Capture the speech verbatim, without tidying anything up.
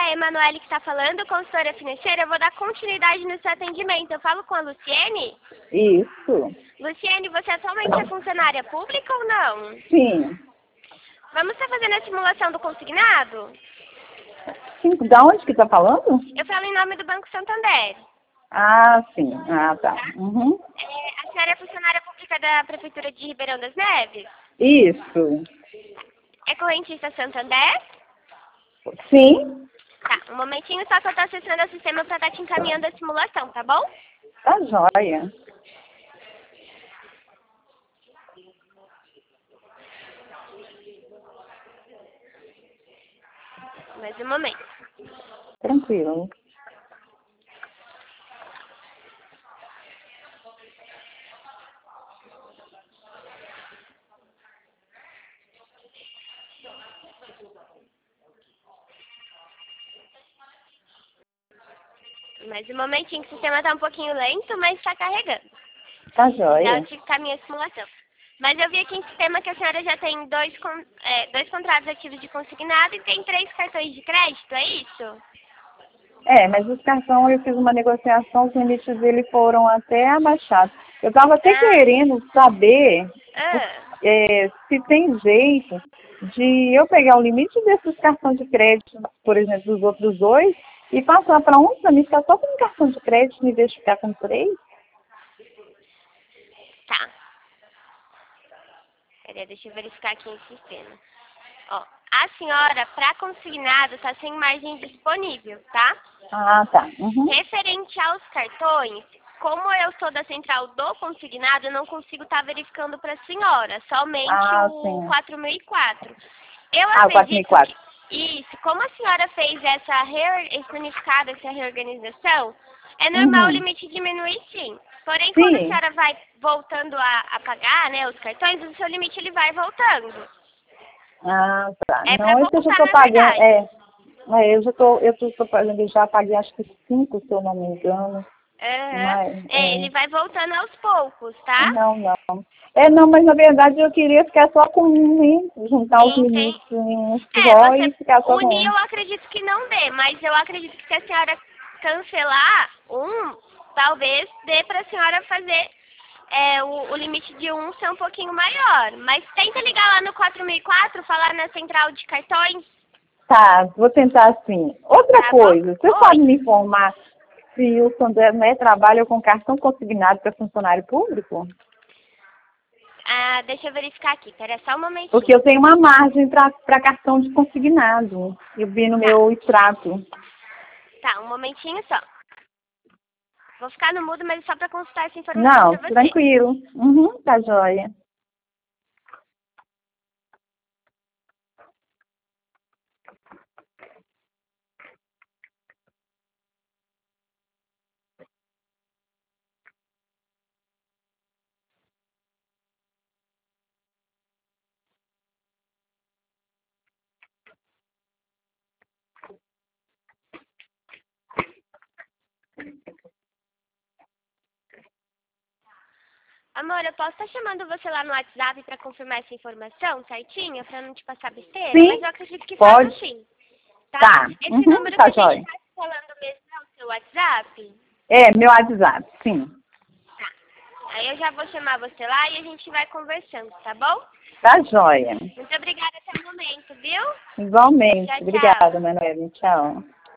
a Emanuele que está falando, consultora financeira. Eu vou dar continuidade no seu atendimento. Eu falo com a Luciene? Isso. Luciene, você atualmente é funcionária pública ou não? Sim. Vamos estar fazendo a simulação do consignado? Sim. Da onde que tá falando? Eu falo em nome do Banco Santander. Ah, sim. Ah, tá. Uhum. É, a senhora é funcionária pública da Prefeitura de Ribeirão das Neves? Isso. É correntista Santander? Sim. Tá, um momentinho só que eu tô acessando o sistema pra estar te encaminhando a simulação, tá bom? Tá joia. Mais um momento. Tranquilo. Mais um momentinho, que o sistema tá um pouquinho lento, mas tá carregando. Tá Já joia. eu te caminho a simulação. Mas eu vi aqui em sistema que a senhora já tem dois, con- é, dois contratos ativos de consignado e tem três cartões de crédito, é isso? É, mas os cartões, eu fiz uma negociação, os limites dele foram até abaixados. Eu estava até Ah, querendo saber ah, é, se tem jeito de eu pegar o limite desses cartões de crédito, por exemplo, dos outros dois, e passar para um, para mim ficar só com um cartão de crédito, em vez de ficar com três. tá. Peraí, deixa eu verificar aqui em sistema. Ó, a senhora, para consignado, tá sem margem disponível, tá? Ah, tá. Uhum. Referente aos cartões, como eu sou da central do consignado, eu não consigo estar verificando para a senhora, somente Ah, o sim. quatro mil e quatro. Eu Ah, o quatro mil e acredito quatro. que isso, como a senhora fez essa reor- esse unificado, essa reorganização, é normal o Uhum. limite diminuir sim. Porém, quando a Sim. senhora vai voltando a, a pagar, né, os cartões, o seu limite ele vai voltando. Ah, tá. É para Não, esse eu já voltar, estou na pagando. verdade. É, é, eu já estou, eu estou pagando, eu já paguei acho que cinco, se eu não me engano. Aham. Mas, É, é, ele vai voltando aos poucos, tá? não, não. É, não, mas na verdade eu queria ficar só com um, hein? Juntar os Entendi. limites em um É, só e você ficar só com unir um. eu acredito que não dê, mas eu acredito que se a senhora cancelar um, talvez dê para a senhora fazer é, o, o limite de um ser um pouquinho maior. Mas tenta ligar lá no quatro mil e quatro, falar na central de cartões, Tá, vou tentar assim. Outra tá coisa, você bom? pode Oi. me informar se o Santander trabalha com cartão consignado para funcionário público? Ah, deixa eu verificar aqui, pera só um Porque momentinho. eu tenho uma margem para cartão de consignado. Eu vi no Tá, meu extrato. tá, um momentinho só. Vou ficar no mudo, mas só para consultar essa informação Não, para você. tranquilo. Uhum, tá joia. Amor, eu posso estar chamando você lá no WhatsApp para confirmar essa informação certinha, para não te passar besteira, mas Sim, eu acredito que faço pode. sim, tá? Tá. Esse Uhum, número que tá a gente joia. está falando mesmo é o seu WhatsApp? É, meu WhatsApp, sim. Tá. Aí eu já vou chamar você lá e a gente vai conversando, tá bom? Tá joia. Muito obrigada até o momento, viu? Igualmente. Tchau, tchau. Obrigada, Manuela. Tchau.